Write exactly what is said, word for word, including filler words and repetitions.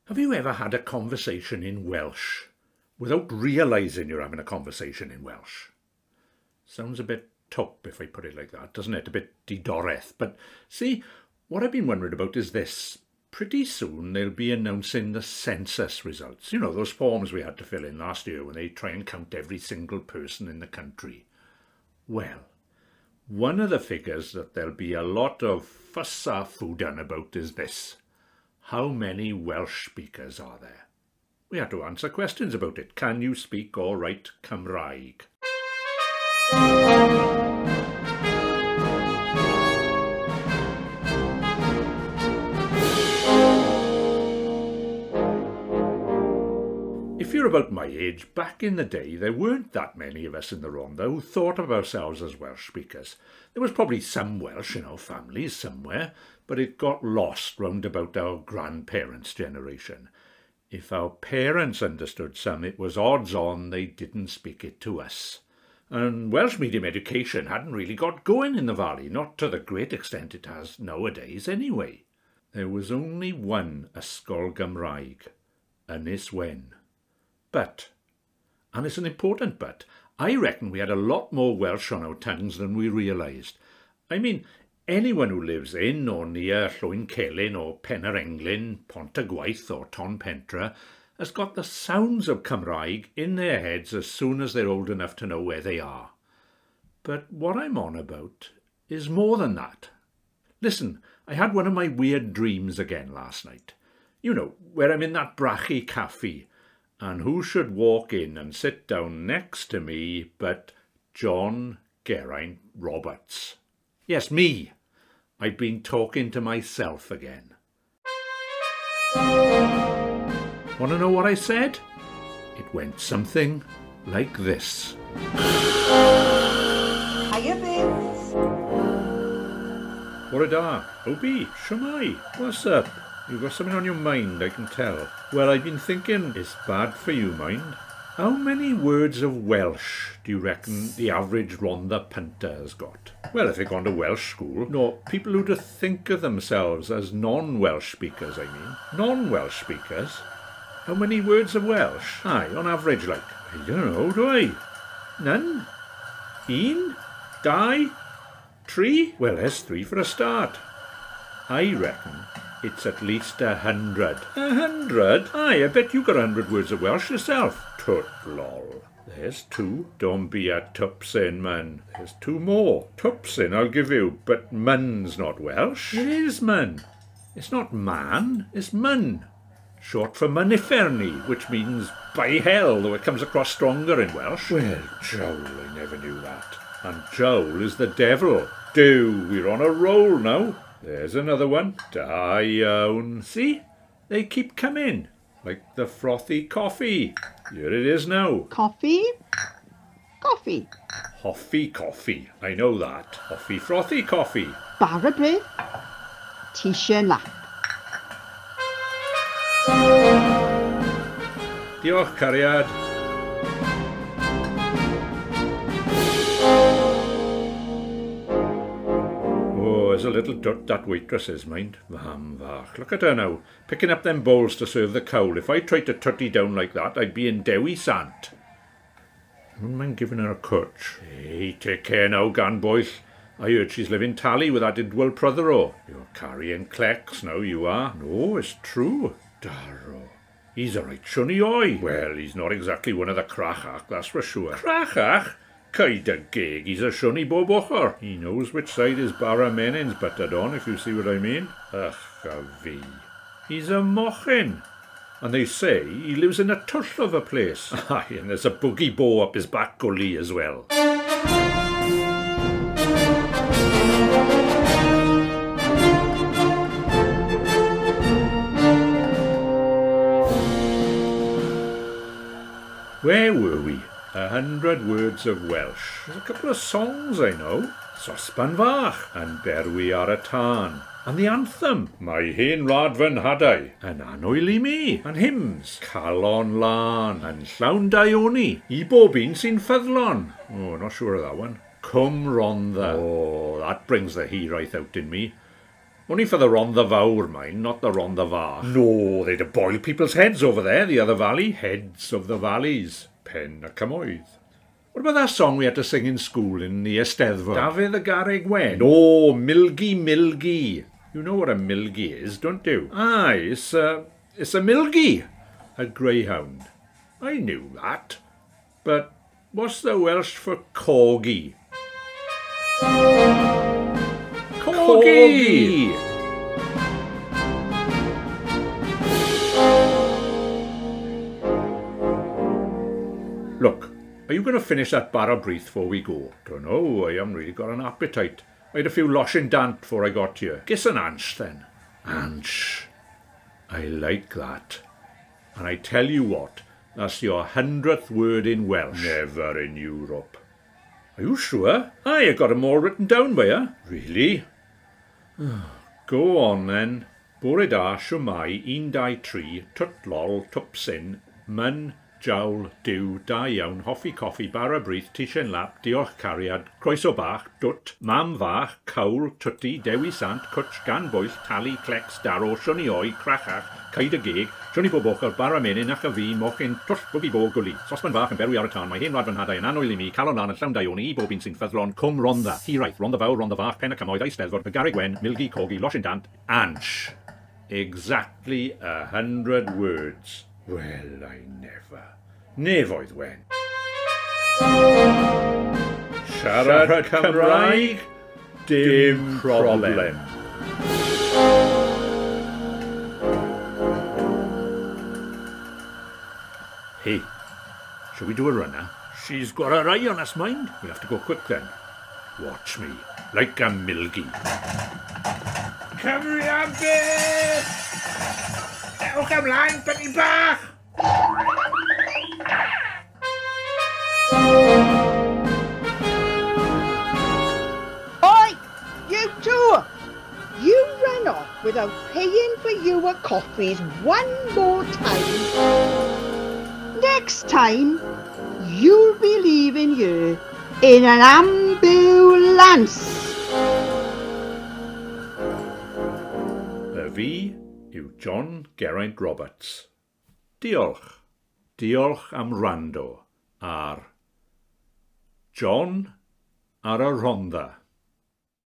Have you ever had a conversation in Welsh without realising you're having a conversation in Welsh? Sounds a bit top if I put it like that, doesn't it? A bit didoreth. But see, what I've been wondering about is this. Pretty soon they'll be announcing the census results. You know, those forms we had to fill in last year when they try and count every single person in the country. Well, one of the figures that there'll be a lot of fuss a foodan about is this. How many Welsh speakers are there? We had to answer questions about it. Can you speak or write Cymraeg? If you're about my age, back in the day there weren't that many of us in the Rhondda who thought of ourselves as Welsh speakers. There was probably some Welsh in our families somewhere, but it got lost round about our grandparents' generation. If our parents understood some, it was odds on they didn't speak it to us. And Welsh medium education hadn't really got going in the valley, not to the great extent it has nowadays anyway. There was only one Ysgol Gymraeg, Ynys Wen. But, and it's an important but, I reckon we had a lot more Welsh on our tongues than we realised. I mean, anyone who lives in or near Llwyn Celyn or Penner-Englyn, Pontargwaith or Tonpentra has got the sounds of Cymraeg in their heads as soon as they're old enough to know where they are. But what I'm on about is more than that. Listen, I had one of my weird dreams again last night. You know, where I'm in that brachi cafe, and who should walk in and sit down next to me but John Geraint Roberts. Yes, me. I've been talking to myself again. Want to know what I said? It went something like this. Hiya, babes. What a da. Obi, Shwmai, what's up? You've got something on your mind, I can tell. Well, I've been thinking, it's bad for you, mind. How many words of Welsh do you reckon the average Rhondda punter has got? Well, if they've gone to Welsh school, no, people who to think of themselves as non-Welsh speakers, I mean. Non-Welsh speakers? How many words of Welsh? Aye, on average, like. I don't know, do I? None? Un? Dau? Three? Well, there's three for a start. I reckon it's at least a hundred. A hundred? Aye, I bet you got a hundred words of Welsh yourself. Tut lol. There's two. Don't be a tupsin, man. There's two more. Tupsin I'll give you, but mun's not Welsh. It is mun. It's not man, it's mun. Short for Munniferni, which means by hell, though it comes across stronger in Welsh. Well, Jowl, I never knew that. And Jowl is the devil. Do, we're on a roll now. There's another one. Da iawn. See? They keep coming. Like the frothy coffee. Here it is now. Coffee? Coffee. Hoffy coffee. I know that. Hoffy frothy coffee. Bara bread. T-shirt lap. Diolch, cariad. There's a little dut that waitress is, mind. Vam vach. Look at her now, picking up them bowls to serve the cowl. If I tried to tutty down like that, I'd be in Dewi Sant. Wouldn't mind giving her a cwtch. Hey, take care now, gan boy. I heard she's living tally with that Idwal Prothero. You're carrying clecks now, you are. No, it's true. Darrow. He's a right shunny oi. Well, he's not exactly one of the crachach, that's for sure. Crachach? Caid a gig, he's a shunny bob ochor. He knows which side his bara menin's buttered on, if you see what I mean. Ach, a fi. He's a mochin. And they say he lives in a tull of a place. Aye, and there's a boogie bow up his back gully as well. Where were we? A hundred words of Welsh. There's a couple of songs I know. Sosban Fach and Berwi ar y Tân. And the anthem, My Hen Wlad Fy Nhadau, and Anwyl I Mi, and hymns, Calon Lan, and Llawn Daioni, I bob un sy'n ffyddlon. Oh, not sure of that one. Cwm Rhondda. Oh, that brings the hiraeth out in me. Only for the Rhondda Fawr, mind, not the Rhondda Fach. No, they'd have boiled people's heads over there, the other valley. Heads of the valleys. Pen y Cymoedd. What about that song we had to sing in school in the Eisteddfod? Dafydd y Garreg Wen? No, Milgy Milgy. You know what a milgy is, don't you? Aye, it's a, it's a milgy. A greyhound. I knew that. But what's the Welsh for corgi? Corgi! Look, are you going to finish that bar of breath before we go? Don't know, I haven't really got an appetite. I had a few loshing dant before I got here. Guess an anch then. Anch. I like that. And I tell you what, that's your hundredth word in Welsh. Never in Europe. Are you sure? Aye, I got them all written down by you. Really? Go on then. Bore da, siwmai, un dau tri, tut lol, tup sin, mun, jawl, diw, da iawn, hoffi coffi, bara brith, tisien lap, diolch cariad, croeso bach, dwt, mam fach, cawl, tutti, dewi sant, cwtch, gan bwyll, tali, clecs, daro, siwni oi, crachach, caid y geg, siwni bobochel, bara menyn, ach a fi, mochyn, twll, bwgi bo, gwli. Sosban fach yn berwi ar y tan, mae hen rad fy nhadau yn anwyl i mi, calon lan yn llawn daioni, i bob un sy'n ffyddlon, cwm Rhondda. Hiraeth, Rhondda Fawr, Rhondda Fach, Pen y Cymoedd, Eisteddfod, y Garreg Wen, Milgy, Cogi, Loshyn Dant, Anch. Exactly a hundred words. Well, I never. Nefoedd wen. Siarad Cymraeg, dim problem. Hey, shall we do a runner? She's got her eye on us, mind. We'll have to go quick then. Watch me, like a milgy. Cymru am beth! Ewch ymlaen, benni bach! Oi, you two! You ran off without paying for your coffees one more time. Next time, you'll be leaving here in an ambulance. Y fi yw John Geraint Roberts. Diolch. Diolch am rando ar John ar y Rhondda.